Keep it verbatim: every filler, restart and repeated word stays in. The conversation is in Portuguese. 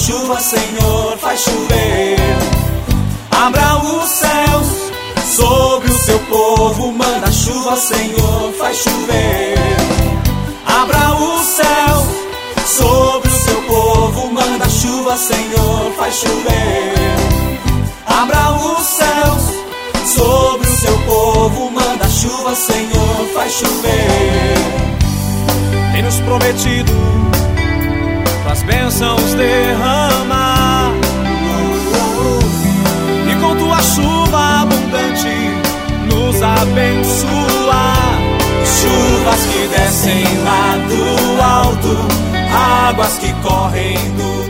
chuva, Senhor, faz chover. Abra os céus sobre o seu povo, manda chuva, Senhor, faz chover. Abra os céus sobre o seu povo, manda chuva, Senhor, faz chover. Abra os céus sobre o seu povo, manda chuva, Senhor, faz chover. Tem nos prometido tuas bênçãos derramar, e com tua chuva abundante nos abençoar. Chuvas que descem lá do alto, águas que correm do